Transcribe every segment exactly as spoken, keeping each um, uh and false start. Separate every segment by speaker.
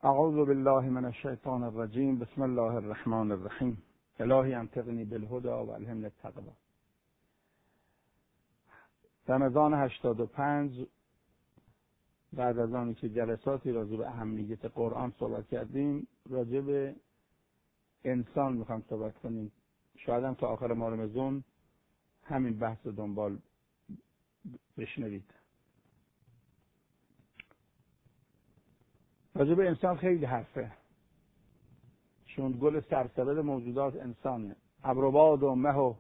Speaker 1: اعوذ بالله من الشیطان الرجیم. بسم الله الرحمن الرحیم. الهی انطقنی بالهدى و الهمنی التقوی. رمضان هشتاد و پنج، بعد از آنی که جلساتی راجع به اهمیت قرآن صحبت کردیم، راجع به انسان میخوام صحبت کنیم. شاید هم تا آخر ماه رمضان همین بحث رو دنبال بشنوید. راجع به انسان خیلی حرفه، چون گل سرسبد موجودات انسانه. ابر و باد و مه و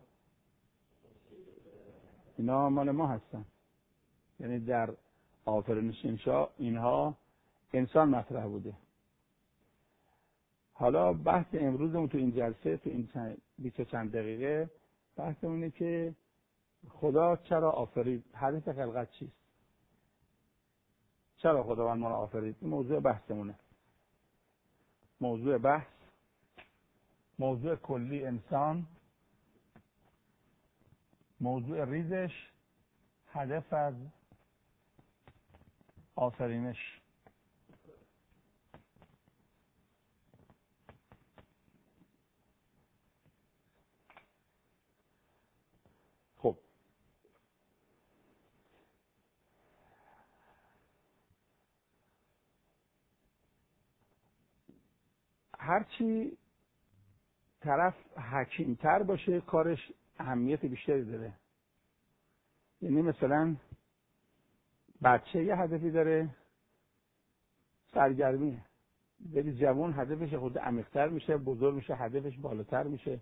Speaker 1: اینا مال ما هستن، یعنی در آفرینش انشا اینها انسان مطرح بوده. حالا بحث امروزمون تو این جلسه، تو این بیست و چند دقیقه، بحث اونه که خدا چرا آفرید، هدف خلقت چیست، چرا خداوند ما رو آفرید. این موضوع بحثمونه. موضوع بحث، موضوع کلی انسان، موضوع ریزش، هدف از آفرینش. خب هرچی طرف حکیمتر باشه کارش اهمیت بیشتری داره. یعنی مثلا بچه یه هدفی داره، سرگرمیه. ولی جوان هدفش خود عمیق‌تر میشه، بزرگ میشه هدفش بالاتر میشه.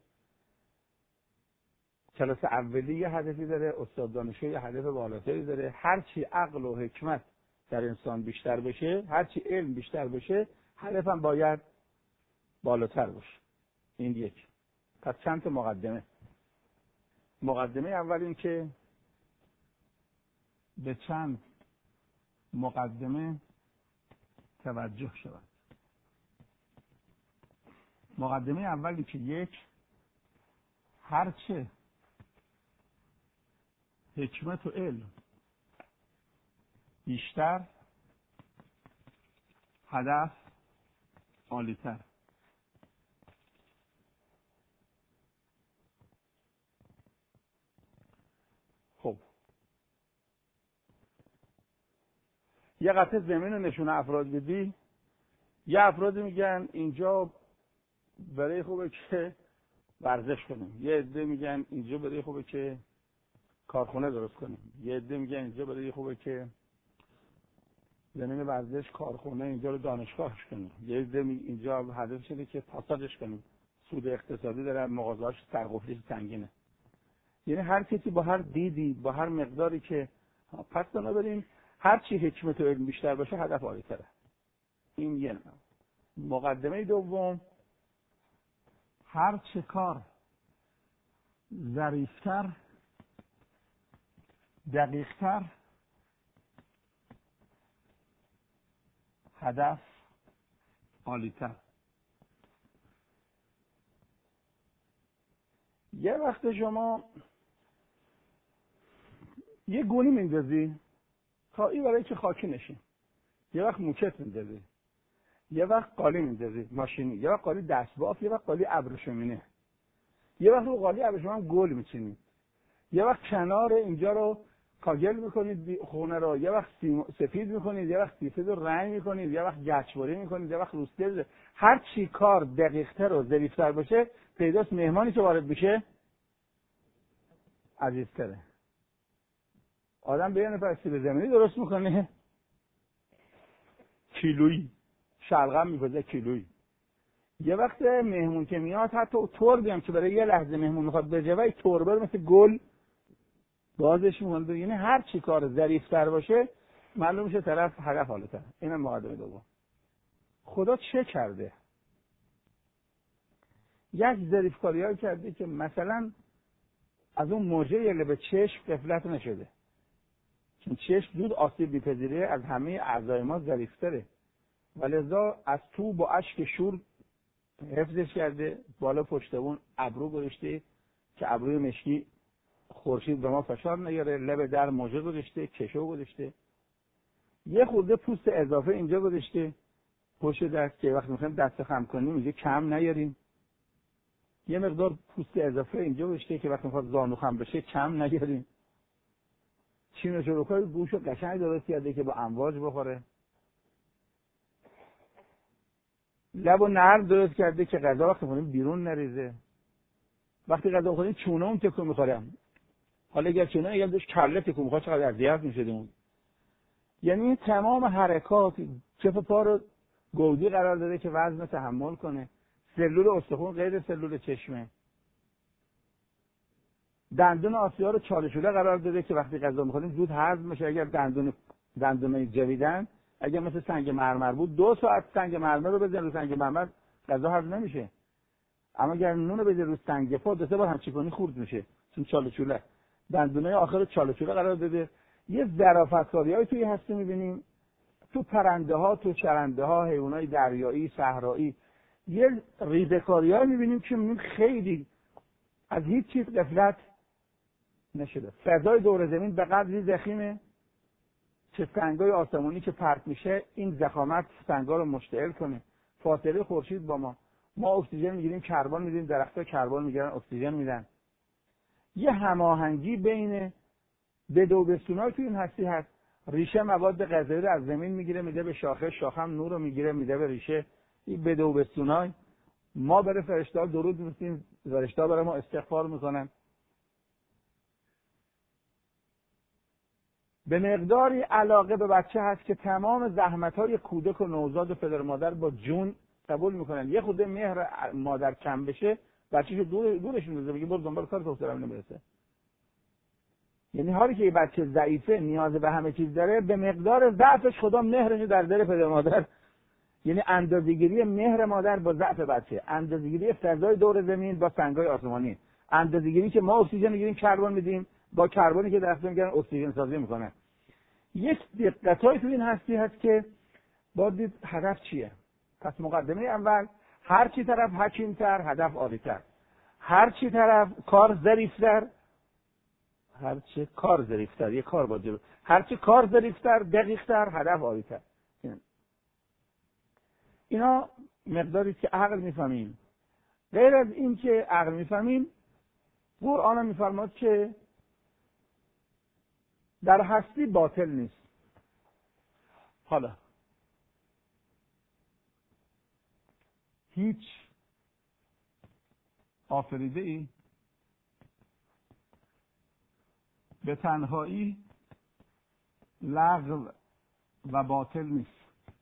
Speaker 1: کلاس اولی یه هدفی داره، استاد دانشجو یه هدف بالاتری داره. هرچی عقل و حکمت در انسان بیشتر بشه، هرچی علم بیشتر بشه، هدفم باید بالاتر باشه. این یک. پس چند تا مقدمه. مقدمه اول این که به چند مقدمه توجه شود. مقدمه اول این که یک، هرچه حکمت و علم بیشتر، هدف عالی‌تر. خب یه قطعه زمین رو نشونه افراد بدی، یه افرادی میگن اینجا برای خوبه که ورزش کنیم، یه عده میگن اینجا برای خوبه که کارخونه درست کنیم، یه عده میگن اینجا برای خوبه که زمین ورزش، کارخونه، اینجا رو دانشگاهش کنیم، یه عده میگن اینجا هدف شده که پاساژش کنیم، سود اقتصادی داره، مغازه‌اش سرقفلی سنگینه. یعنی هر کسی با هر دیدی، با هر مقداری که پس دانا بریم، هر چی حکمت و علم بیشتر باشه هدف عالی‌تره. این یه نوع. مقدمه دوم، هر چه کار ظریف‌تر، دقیق‌تر، هدف عالی‌تر. یه وقت شما یه گونی میندازی خواهی برای که خاکی نشین، یه وقت موکت میندازی، یه وقت قالی میندازی ماشینی، یه وقت قالی دستباف، یه وقت قالی ابریشمینه، یه وقت رو قالی ابریشمین هم گل میچینید، یه وقت کنار اینجا رو کاگل میکنید خونه رو، یه وقت سفید میکنید، یه وقت سفید رو رنگ میکنید، یه وقت گچبری میکنید، یه وقت روستر. هر چی کار دقیق‌تر و ظریف‌تر باشه، پیداست مهمانی که وارد بشه عزیزتره. آدم به یه نفر سیب زمینی درست میکنه کیلویی، شلغم میپزه کیلویی. یه وقت مهمون که میاد حتی تربی هم که برای یه لحظه مهمون میخواد بجوه، تربه مثل گل بازش میمونه. یعنی هر چی کار ظریف‌تر باشه معلوم میشه طرف هدف حالتر. اینم مقدمه دوم. خدا چه کرده؟ یک ظریف کاریایی کرده که مثلا از اون موجه یله به چشم غفلت نشده، چون چشم زود آسیب میپذیره، از همه اعضای ما ظریف‌تره، ولذا از تو با اشک شور حفظش کرده. بالا پشتبون ابرو گذاشته که ابروی مشکی خورشید به ما فشار نیاره، لب در موجه گذاشته، کشو گذاشته، یه خورده پوست اضافه اینجا گذاشته پشت دست که وقتی میخوایم دست خم کنیم اینجا کم نیاریم. یه مقدار پوست اضافه اینجا بشه که وقتی میخواد زانو خم بشه کم نیاریم. چین و چروکای گوشو قشنگ درست کرده که با امواج بخوره. لب و نرم درست کرده که غذا وقتی میخوریم بیرون نریزه. وقتی غذا میخوریم چونه اون تکون میخوره. حالا اگر چونه اگر داشت کله تکون میخواد چقدر اذیت میشدیم. یعنی تمام حرکات کف پا رو گودی قرار داده که وزن تحمل کنه. سلول استخوان غیر سلول چشمه. دندون آسیا رو چالشوله قرار داده که وقتی غذا میخوریم زود هضم میشه. اگر دندون دندون جویدن اگر مثل سنگ مرمر بود دو ساعت سنگ مرمر رو بزن رو سنگ مرمر غذا هضم نمیشه. اما اگر نون رو بزن رو سنگ پا دو سه بار هم چی کنی خورد میشه. چون چالشوله دندونای آخر چالشوله قرار داده. یه ظرافت‌کاریای توی هستی می‌بینیم تو پرنده ها، تو چرنده ها، حیوانات دریایی، صحرایی. یه ریزه‌کاریای می‌بینیم که می‌بینیم خیلی از هیچ چیز غفلت نشده. فضای دور زمین به قدری ضخیمه که سنگای آسمانی که پرت میشه این ضخامت سنگا رو مشتعل کنه. فاصله خورشید با ما. ما اکسیژن می‌گیریم، کربن می‌گیریم، درخت‌ها کربن می‌گیرن، اکسیژن میدن. یه هماهنگی بین بدوبستونای توی این هستی هست. ریشه مواد غذایی رو از زمین میگیره میده به شاخه، شاخه هم نور رو میگیره میده به ریشه. این بدوبستونای ما برای فرشته‌ها درود می‌فرستیم، فرشته‌ها برای ما استغفار میکنن. به مقداری علاقه به بچه هست که تمام زحمت‌های کودک و نوزاد و پدر و مادر با جون قبول میکنن. یه خود مهر مادر کم بشه بچه‌شو دور دورش میندازه، میگه برو دنبال کار دخترم نمیرسه. یعنی حالی که یه بچه ضعیفه نیاز به همه چیز داره، به مقدار ضعفش خدا مهرش در دل پدر مادر. یعنی اندازه‌گیری مهر مادر با ضعف بچه، اندازه‌گیری فضای دور زمین با سنگای آسمانی، اندازه‌گیری که ما اکسیژن میگیریم کربن میدیم با کربنی که درخت میگیرن اکسیژن سازی میکنه. یک دقتای تو این هستی هست که باید دید هدف چیه. پس مقدمه اول هر چی طرف حکیم‌تر هدف عالی‌تر، هر چی طرف کار ظریف‌تر هر چه کار ظریف‌تر یه کار باشه، هر چه کار ظریف‌تر دقیق‌تر هدف عالی‌تر. اینا مقداری که عقل میفهمیم. غیر از این که عقل میفهمیم، قرآن هم میفرماد که در هستی باطل نیست. حالا هیچ آفریده ای به تنهایی لغو و باطل نیست.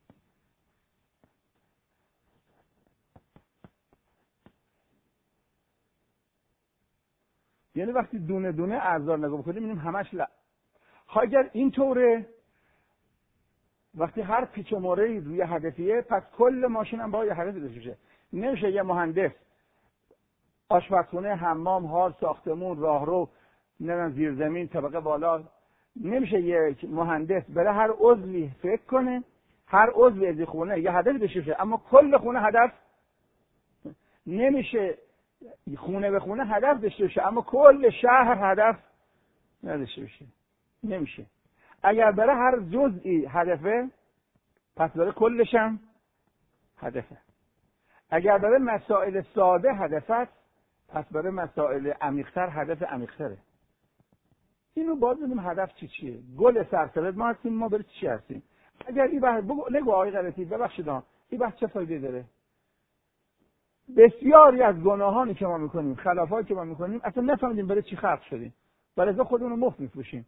Speaker 1: یعنی وقتی دونه دونه اعضا نگاه بکنیم می‌بینیم همش ل... اگر این طوره وقتی هر پیچ و موره‌ای روی هدفیه پس کل ماشین هم باید یه هدفی داشته باشه. نمیشه یه مهندس آشپزخونه، حمام، هال، ساختمون، راهرو، نمیدونم زیرزمین، طبقه بالا، نمیشه یک مهندس برای هر عضوی فکر کنه، هر عضوی از خونه یه هدفی داشته باشه اما کل خونه هدف نمیشه. خونه به خونه هدف داشته باشه اما کل شهر هدف نداشته باشه. نمیشه. اگر برای هر جزئی هدفه پس برای کلش هم هدفه. اگر برای مسائل ساده هدف است پس برای مسائل عمیق‌تر هدف عمیق‌تره. اینو باید بدونیم هدف چی چیه. گل سرسبد ما هستیم، ما برای چی هستیم. اگر این بحث بگو نگو آقای غلطی ببخشید این بحث چه فایده داره؟ بسیاری از گناهانی که ما میکنیم، خلافاتی که ما میکنیم اصلا نفهمیدیم برای چی خلق شدیم. برای ازا خودمون رو مفت میفروشیم.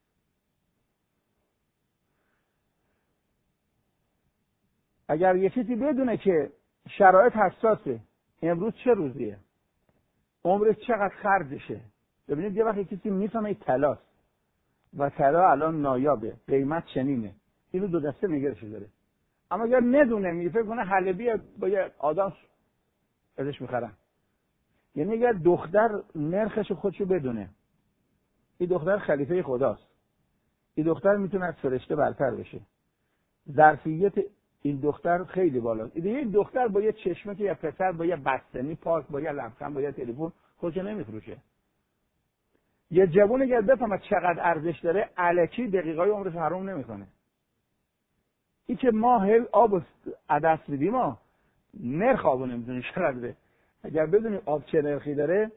Speaker 1: اگر یه چیزی بدونه که شرایط حساسه، امروز چه روزیه، عمرش چقدر خرجشه. ببینید یه وقتی کسی میفهمه طلاست و طلا الان نایابه، قیمت چنینه، اینو دو دسته نگرش داره. اما اگر ندونه میگه فکر کنه حلبی با یه آدم ازش میخرن. یعنی اگر دختر نرخش خودشو بدونه، این دختر خلیفه خداست، این دختر میتونه از فرشته برتر بشه، ظرفیت این دختر خیلی بالاست. این دختر با یه چشمه که یه پسر با یه بستنی پاک با یه لبخند با یه تلفن خودشو نمیفروشه. یه جوون اگر بفهمه چقدر ارزش داره الکی دقیقای عمرش حرام نمیکنه. این که ما هل آب عدس میدیم ما نرخ آبو نمیدونیم چقدره. اگر بدونیم آب چه نرخی داره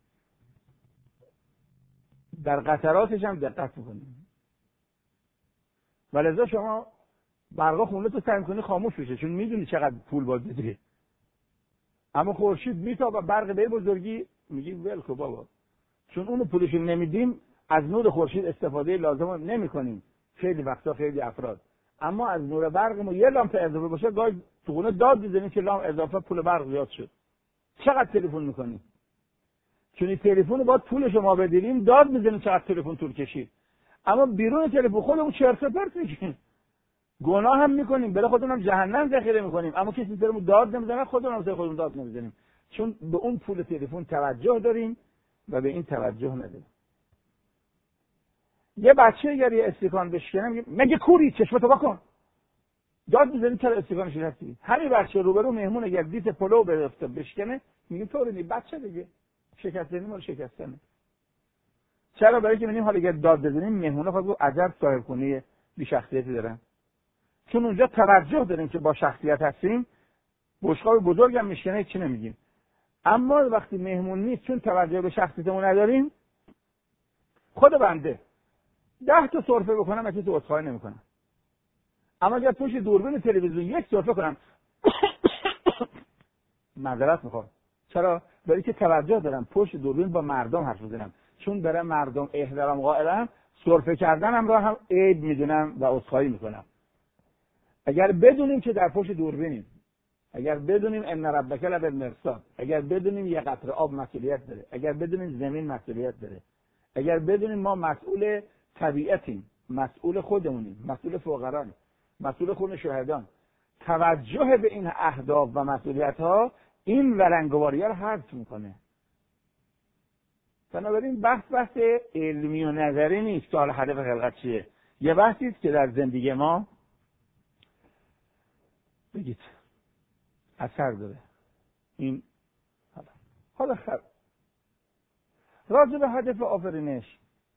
Speaker 1: در قطراتش هم دقت میکنیم. ولذا شما برقا خونه تو سعی کنی خاموش بشه چون میدونی چقدر پول باید بدی. اما خورشید میتابه برق به بزرگی میگی ول کن بابا، چون اونو پولش نمیدیم از نور خورشید استفاده لازم نمیکنیم خیلی وقتا خیلی افراد. اما از نور برق ما یه لامپ اضافه باشه گاهی تو خونه داد میزنی که لامپ اضافه پول برق زیاد شد. چقدر تلفن میکنی؟ چون این تلفن باید پولش ما بدیم داد میزنیم چقدر تلفن طول کشید. اما بیرون تلفن خودمون چرت و پرت میگیم. گناه هم میکنیم، برای خودمون هم جهنم ذخیره میکنیم، اما کسی برامون داد نمیزنه، خودمون هم خودمون داد نمیزنیم، چون به اون پول تلفن توجه داریم و به این توجه نداریم. یه بچه اگر یه استکان بشکنه میگه مگه کوری چشمتو بکن، داد میزنیم چرا استکانش رفتی. همین بچه روبرو مهمون اگر دیت پلو برفته بشکنه میگیم طوری نی بچه دیگه شکستنی مال شکستنه. چرا؟ برای که میگیم حالا اگر داد بزنیم مهمونه خود عجب صاحب خونه بی شخصیتی دارن، چون اونجا توجه داریم که با شخصیت هستیم. بشقاب بزرگ هم میشکنه چی نمیگیم. اما وقتی مهمون نیست چون توجه به شخصیتمون نداریم، خود بنده ده تا سرفه بکنم اگه تو عذرخواهی نمیکنم، اما اگر پشت دوربین تلویزیون یک سرفه کنم معذرت میخوام. چرا؟ برای که توجه دارم پشت دوربین با مردم حرف میزنم، چون برای مردم احترام قائلم سرفه کردنم را هم عیب میدونم و عذرخواهی میکنم. اگر بدونیم که در پشت دوربینیم، اگر بدونیم ان ربک لبالمرصاد، اگر بدونیم یه قطره آب مسئولیت داره، اگر بدونیم زمین مسئولیت داره، اگر بدونیم ما مسئول طبیعتیم، مسئول خودمونیم، مسئول فقراییم، مسئول خون شهدان، توجه به این اهداف و مسئولیت ها این ورنگواری رو حذف میکنه. بنابراین بحث بحث علمی و نظری نیست که حالا هدف خلقت چیه، یه بحثی است که در زندگی ما بگید اثر داره. این حالا حالا خب راجع به هدف آفرینش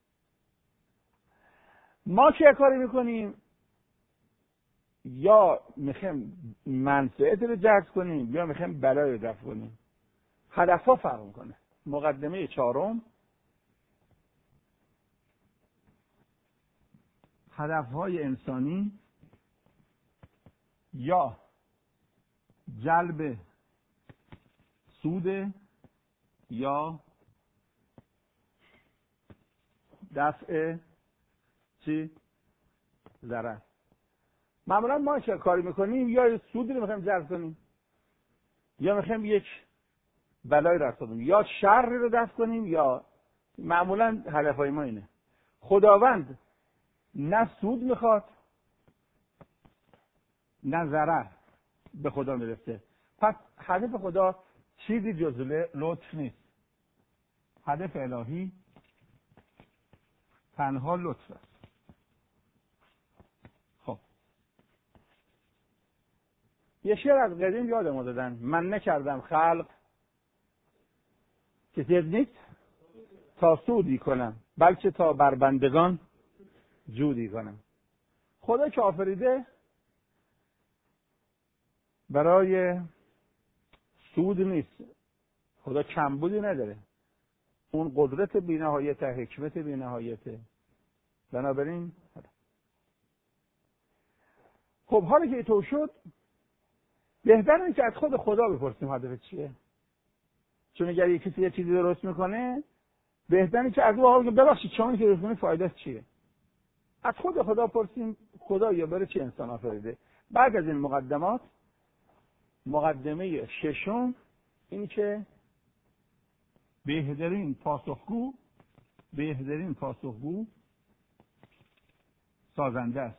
Speaker 1: ما چه کاری میکنیم؟ یا میخوایم منفعت رو جذب کنیم یا میخوایم بلای رو دفع کنیم. هدفها فرق میکنه. مقدمه چهارم، هدفهای انسانی یا جلب سود یا دفع چی؟ ضرر. معمولا ما چه کاری میکنیم؟ یا سودی رو میخوایم جلب کنیم یا میخوایم یک بلای رفع کنیم، یا شر رو دفع کنیم، یا معمولا هدفهای ما اینه. خداوند نه سود میخواد نه ضرر به خدا میرسه. پس هدف خدا چیزی جز لطف نیست. هدف الهی تنها لطف است. خب یه شعر از قدیم یاد ما دادن، من نکردم خلق کسی نیست تا سودی کنم بلکه تا بر بندگان جودی کنم. خدا که آفریده برای سود نیست. خدا کمبودی نداره، اون قدرت بی‌نهایت، حکمت بی‌نهایت. بنابراین خب حالا که اینطور شد بهتر اینه که از خود خدا بپرسیم هدف چیه. چون اگر یک کسی یه چیزی درست میکنه بهتره که از او حالا ببخشید شما این که درست کنید فایدهش چیه. از خود خدا پرسیم خدا یا برای چی انسان آفریده. بعد از این مقدمات مقدمه ششم این که بهترین پاسخگو بهترین پاسخگو سازنده است.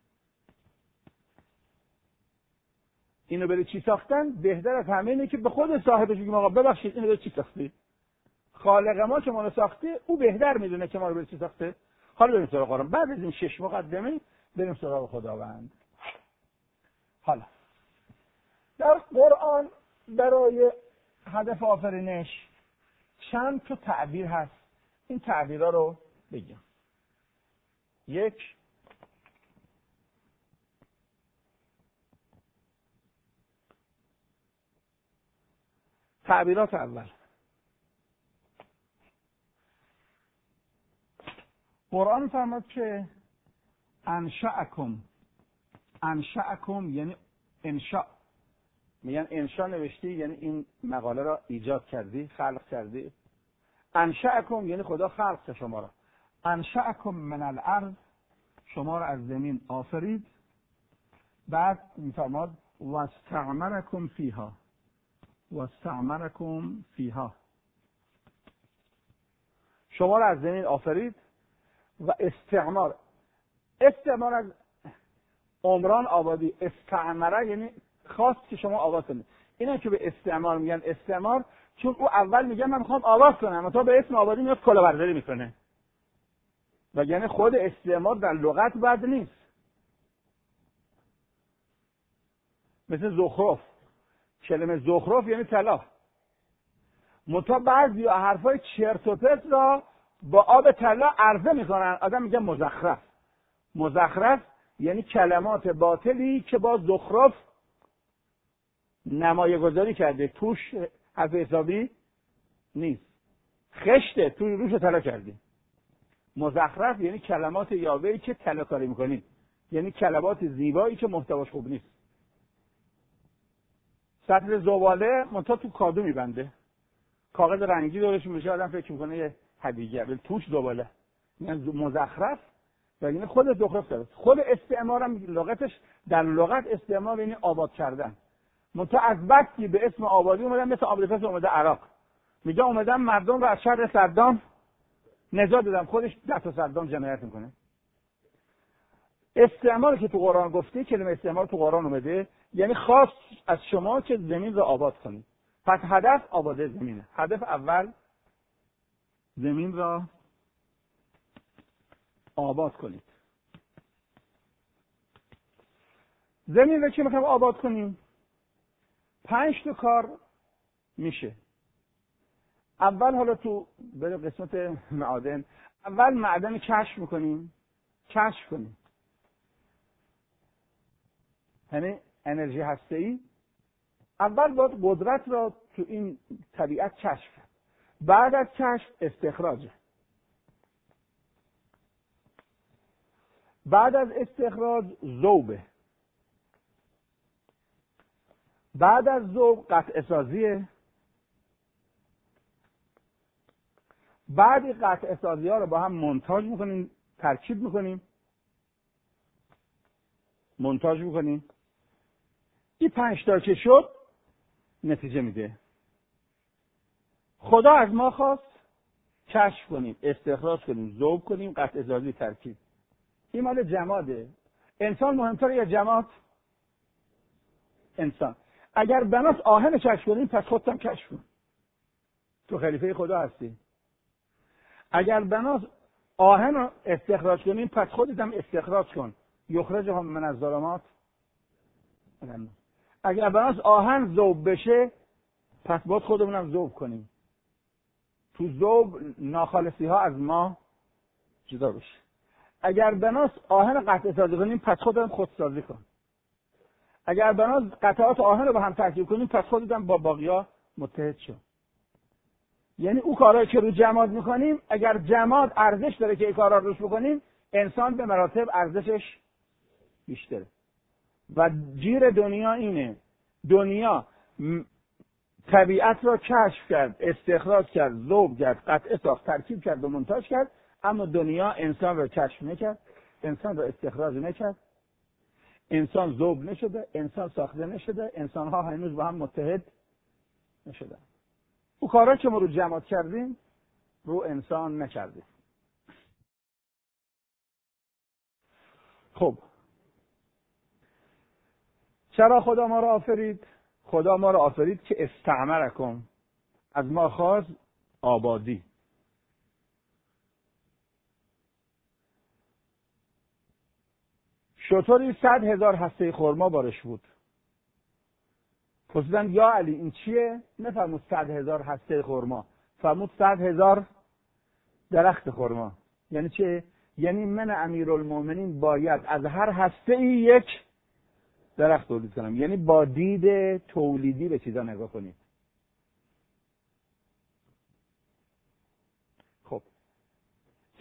Speaker 1: اینو برای چی ساختن؟ بهتر از همه اینه که به خود صاحبش بگیم آقا ببخشید اینو برای چی ساختی؟ خالق ما که ما رو ساخته او بهتر میدونه که ما رو برای چی ساخته. حالا بریم سراغ قرآن. بعد از این شش مقدمه بریم سراغ خداوند. حالا در قرآن برای هدف آفرینش چند تا تعبیر هست. این تعبیرها رو بگم. یک، تعبیرات اول. قرآن فرمود که انشأکم، انشأکم یعنی انشاء، میگن انشاء نوشتی یعنی این مقاله را ایجاد کردی، خلق کردی. انشأکم یعنی خدا خلق شما را. انشأکم من الارض، شما را از زمین آفرید. بعد میفرماد واستعمرکم فیها، واستعمرکم فیها، شما را از زمین آفرید. و استعمار، استعمار از عمران آبادی، استعمره یعنی خواست که شما آباد کنید. اینا که به استعمار میگن استعمار، چون او اول میگه من میخوام آباد کنم، اما تا به اسم آبادی میاد کلاهبرداری میکنه. و یعنی خود استعمار در لغت بد نیست. مثل زخرف، کلمه زخرف یعنی طلا. منتها بعضی حرفای چرت و پرت را با آب طلا عرضه میکنن، آدم میگه مزخرف. مزخرف یعنی کلمات باطلی که با زخرف نمایه گذاری کرده، توش حرف حسابی نیست، خشته توی روش طلا کردی. مزخرف یعنی کلمات یاوه‌ای که طلا کاری میکنید، یعنی کلمات زیبایی که محتواش خوب نیست. سطل زباله منتها تو کادو میبنده، کاغذ رنگی دورش میشه، آدم فکر میکنه یه هدیه، ولی توش زباله. یعنی مزخرف و یعنی خود زخرف داره. خود استعمار هم لغتش در لغت استعمار یعنی آباد کردن. منتها از وقتی به اسم آبادی اومدن، مثل آبادی اومده عراق، میگه اومدن مردم رو از شر صدام نجات دادم، خودش ده تا صدام جنایت میکنه. استعمار که تو قرآن گفته، کلمه استعمار تو قرآن اومده یعنی خواست از شما که زمین رو آباد کنید. پس هدف آباد زمینه. هدف اول زمین را آباد کنید. زمین رو که میخوایم آباد کنیم، پنج تا کار میشه. اول حالا تو برای قسمت معادن، اول معدن کشف میکنیم، کشف کنیم، یعنی انرژی هسته‌ای. اول باید قدرت را تو این طبیعت کشف کرد. بعد از کشف استخراجه. بعد از استخراج ذوبه. بعد از ذوب قطع سازیه. بعد این قطع سازی ها رو با هم مونتاژ میکنیم، ترکیب میکنیم، مونتاژ میکنیم. این پنج تا که شد نتیجه میده. خدا از ما خواست کشف کنیم، استخراج کنیم، ذوب کنیم، قطع سازی، ترکیب. این مال جماده. انسان مهمتره یا جماد؟ انسان. اگر بناس آهن کشف کنیم، پس خودت هم کشف کن. تو خلیفه خدا هستی. اگر بناس آهن رو استخراج کنیم، پس خودت هم استخراج کن. یخرجهم من الظلمات. اگر بناس آهن ذوب بشه، پس باید خودمون هم ذوب کنیم. تو ذوب ناخالصی ها از ما جدا بشه. اگر بناس آهن قطع سازی کنیم، پس خودمون خودسازی کن. اگر بناس قطعات آهن رو با هم ترکیب کنیم، پس خودت هم با باقی‌ها متحد شو. یعنی او کارهایی که رو جماد میکنیم، اگر جماد ارزش داره که این کارا روش بکنیم، انسان به مراتب ارزشش بیشتره. و جیر دنیا اینه، دنیا طبیعت را کشف کرد، استخراج کرد، ذوب کرد، قطعه ساخت، ترکیب کرد و مونتاژ کرد، اما دنیا انسان را کشف نکرد، انسان را استخراج نکرد، انسان ذوب نشده، انسان ساخته نشده، انسان ها هنوز با هم متحد نشده. او کارا که ما رو جماد کردیم رو انسان نکردیم. خب چرا خدا ما را آفرید؟ خدا ما را آفرید که استعمرکم، از ما خواست آبادی. شطوری صد هزار هسته خرما بارش بود. پرسیدن یا علی این چیه؟ نفرمود صد هزار هسته خرما، فرمود صد هزار درخت خرما. یعنی چه؟ یعنی من امیرالمومنین باید از هر هسته ای یک درخت تولید کنم. یعنی با دید تولیدی به چیزا نگاه کنید.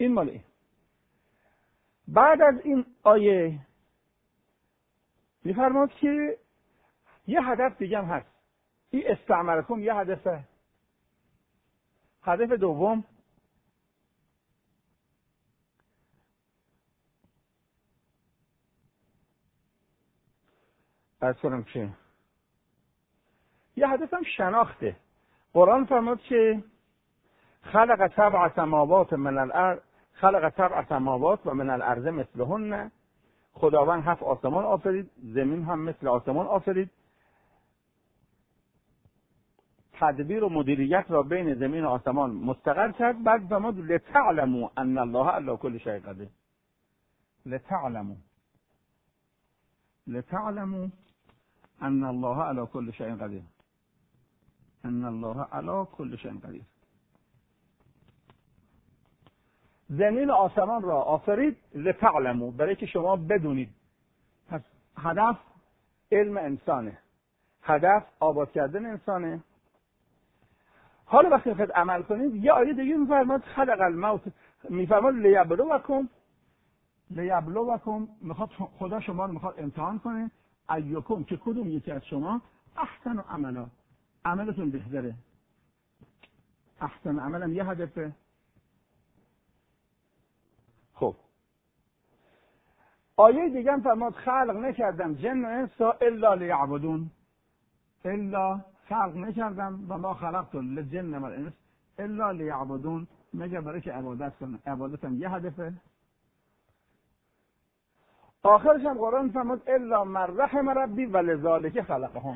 Speaker 1: این مال این. بعد از این آیه میفرماد که یه هدف دیگه هم هست. این استعمرکم یه هدفه. هدف دوم از کنم که یه هدف هم شناخته. قرآن فرمود که خلق سبع سماوات من الارض خلق سبع سماوات و من الارض مثلهن. خداوند هفت آسمان آفرید، زمین هم مثل آسمان آفرید. تدبیر و مدیریت را بین زمین و آسمان مستقر کرد. بعد فرمود لتعلموا ان الله علی کل شیء قدیر. لتعلموا لتعلموا ان الله علی کل شیء قدیر. ان الله علی کل شیء قدیر. زمین و آسمان را آفرید لتعلموا، برای که شما بدونید. پس هدف علم انسانه، هدف آباد کردن انسانه. حالا وقتی میخواید عمل کنید یه آیه دیگه میفرماد خلق الموت، میفرماد لیبلوکم لیبلوکم، میخواد خدا شما رو میخواد امتحان کنه ایکم، که کدوم یکی از شما احسن و عملا، عملتون بهتره. احسن عملم یه هدفه. خب آیه دیگه هم فرماد خلق نکردم جن و انس الا لیعبدون. الا خلق نکردم و ما خلقت الجن و الانس الا لیعبدون، مگر برای که عبادت کنن. عبادتم یه هدفه. آخرش هم قرآن فرمود الا من رحم ربی ولذالک خلقهم.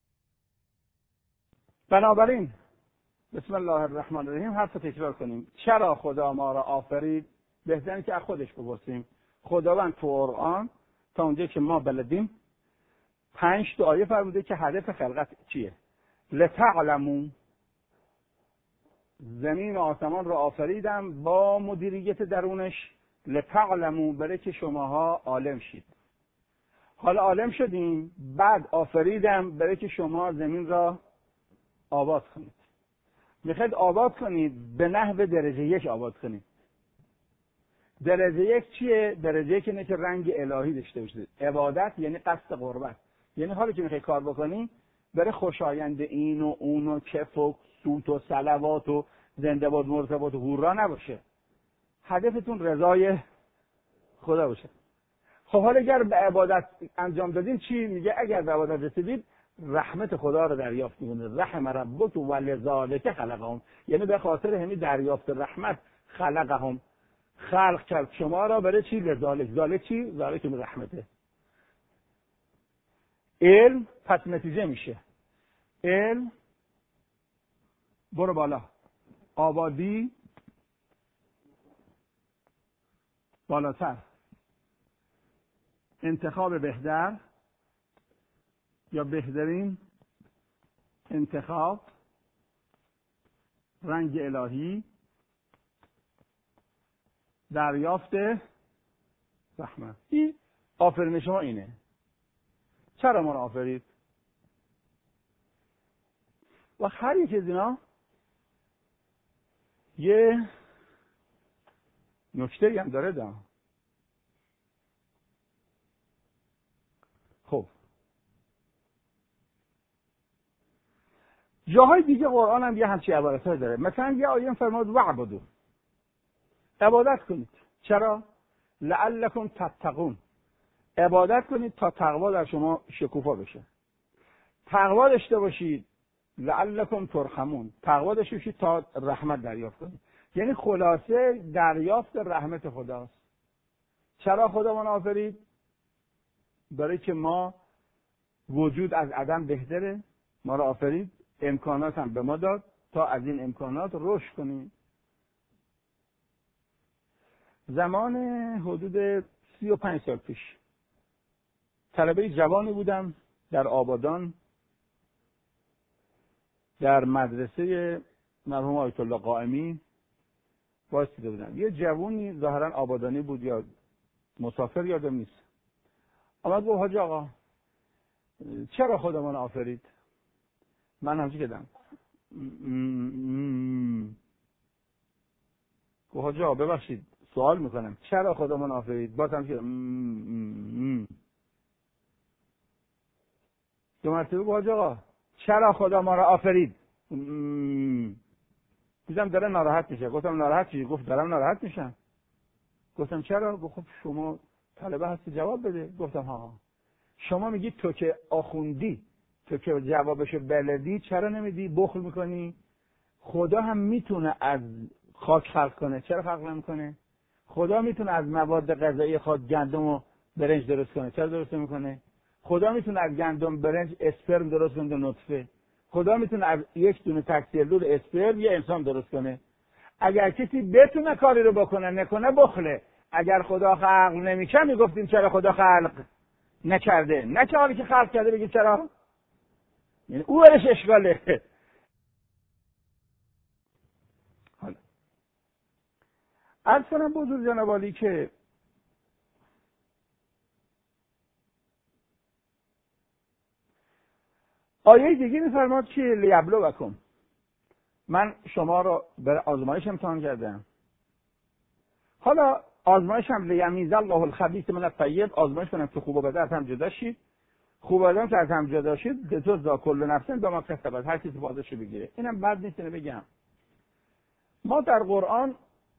Speaker 1: بنابراین بسم الله الرحمن الرحیم حرف تکرار کنیم. چرا خدا ما را آفرید؟ بهتره که از خودش بپرسیم. خداوند تو قرآن تا اونجایی که ما بلدیم پنج تا آیه فرموده که هدف خلقت چیه. لتعلموا، زمین و آسمان را آفریدم با مدیریت درونش. لتعلموا، برای که شماها عالم شید. حالا عالم شدیم، بعد آفریدم برای که شما زمین را آباد کنید. میخواید آباد کنید، به نحو درجه یک آباد کنید. درجه یک چیه؟ درجه یک اینه که رنگ الهی داشته باشید. عبادت یعنی قصد قربت، یعنی حالی که میخوای کار بکنی بره خوشایند این و اون و کف و سوت و صلوات و زنده باد مرتبات و هورا نباشه. هدفتون رضای خدا باشه. خب حالا اگر به عبادت انجام دادین چی؟ میگه اگر به عبادت رسیدید رحمت خدا رو دریافت میکنید. رحم ربک ولذالک خلقهم، یعنی به خاطر همین دریافت رحمت خلقهم، خلق کرد شما را برای چی؟ لذالک. ذالک چی؟ ذالک رحمته. علم پس نتیجه میشه. علم برو بالا، آبادی بالاتر، انتخاب بهتر یا بهترین انتخاب، رنگ الهی، دریافت رحمت. این آفرین شما اینه. چرا ما رو آفرید؟ و هر یک از اینا یه نکته‌ای هم داره دا. خب جاهای دیگه قرآن هم یه همچی عبارت‌های داره. مثلا یه آیه فرمود وعبدوا، عبادت کنید. چرا؟ لعلکم تتقون، عبادت کنید تا تقوا در شما شکوفا بشه. تقوا داشته باشید لعلکم ترحمون، تقوا داشته باشید تا رحمت دریافت کنید. یعنی خلاصه دریافت رحمت خداست. چرا خدا ما آفرید؟ برای که ما وجود از عدم بهتره، ما را آفرید، امکانات هم به ما داد تا از این امکانات رشد کنیم. زمان حدود سی و پنج سال پیش طلبه جوانی بودم در آبادان، در مدرسه مرحوم آیت الله قائمی واسطه بودم. یه جوانی ظاهرا آبادانی بود یا مسافر یادم نیست، آمد گفت حاج آقا چرا خدا من آفرید؟ من همچی کردم گفت حاج آقا ببخشید سوال میکنم چرا خدامان آفرید؟ بازم که دو مرتبه باج آقا چرا خدا ما را آفرید؟ دیدم داره ناراحت میشه. گفتم ناراحت چیه؟ گفت دارم ناراحت میشم. گفتم چرا؟ گفت خب شما طالبه هستی جواب بده. گفتم ها. شما میگی تو که آخوندی، تو که جوابشو بلدی، چرا نمیدی؟ بخل میکنی؟ خدا هم میتونه از خاک خلق کنه، چرا خلق نمیکنه؟ خدا میتونه از مواد غذایی خاک گندم و برنج درست کنه، چرا درست نمیکنه؟ خدا میتونه از گندم برنج اسپرم درست کنه، نطفه. خدا میتونه از یک دونه تکسلول اسپرم یه انسان درست کنه. اگر کسی بتونه کاری رو بکنه نکنه بخله. اگر خدا خلق نمیکنه میگفتیم چرا خدا خلق نکرده؟ نه که حالی که خلق کرده بگید چرا؟ یعنی او برش اشکاله. حالا عرض کنم بزرگ جناب عالی که آیه دیگه میفرماد که لیبلوکم، من شما رو به آزمایش امتحان کردم. حالا آزمایش هم لیمیز الله الخبیث من الطیب، آزمایش کنم که خوب و بد از هم جدا شید. خوب و بدم که از هم جدا شید بتوزا کل نفس بما کسبت، هر کسی بازشو بگیره. اینم بد نیست بگم. ما در قرآن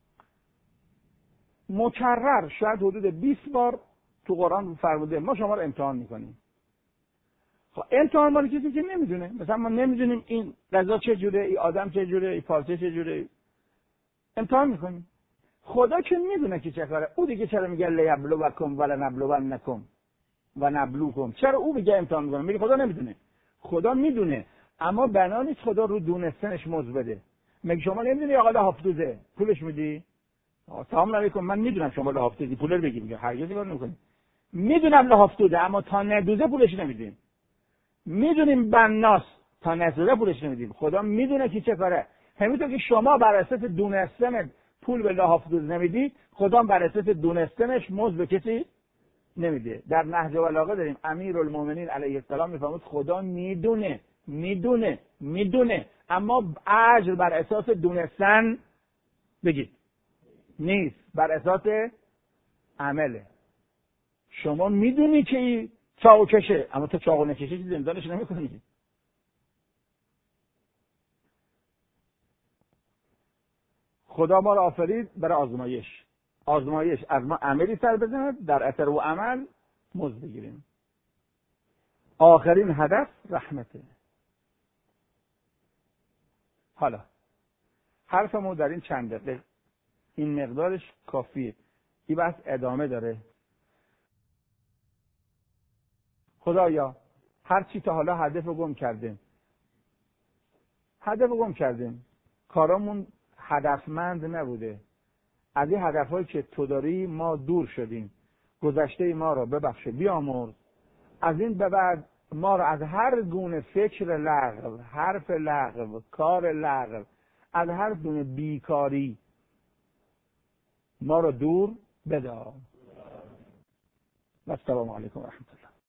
Speaker 1: مکرر شاید حدود بیست بار تو قرآن فرموده ما شما رو امتحان میکنیم. خب امتحان مال کسی که نمیدونه. مثلا ما نمیدونیم این غذا چه جوره، این آدم چه جوره، این پارچه چه جوره، امتحان میکنیم. خدا که میدونه که چه کاره. او دیگه چرا میگه لیبلوکم ولا نبلونکم و نبلوکم؟ چرا او میگه امتحان میکنه؟ میگه خدا نمیدونه. خدا میدونه اما بنا نیست خدا رو دونستنش موضوع بده. میگه شما نمیدونی آقا لحافتوزه پولش میدی؟ سلام علیکم من میدونم شما لحافتوزی پول رو بگی. میگه هرگز کار نمیکنی. میدونم لحافتوزه اما تا ندوزه پولش نمیدیم. میدونیم بناس تا نسوزه پولش نمیدیم. خدا میدونه که چه کاره. همینطور که شما بر اساس دونستن پول به لحافتوز نمیدید، خدا بر اساس دونستنش مزد به کسی نمیده. در نهج البلاغه داریم امیرالمومنین علیه السلام میفرمود خدا میدونه میدونه میدونه اما اجر بر اساس دونستن بگید نیست، بر اساس عمله. شما میدونی که چاقو کشه اما تو چاقو نکشی زندانش نمیکنی. خدا ما را آفرید برای آزمایش. آزمایش از ما عملی سر بزند، در اثر و عمل مزد بگیریم. آخرین هدف رحمته. حالا حرفمو در این چند دقیقه این مقدارش کافیه. این بحث ادامه داره. خدایا هر چی تا حالا هدف رو گم کردیم هدف رو گم کردیم کارامون هدفمند نبوده. از این هدفهایی که تو داری ما دور شدیم. گذشته ما را ببخش بیامرز. از این به بعد ما را از هر گونه فکر لغو، حرف لغو، کار لغو، از هر گونه بیکاری ما را دور بدار. و السلام علیکم و رحمت الله.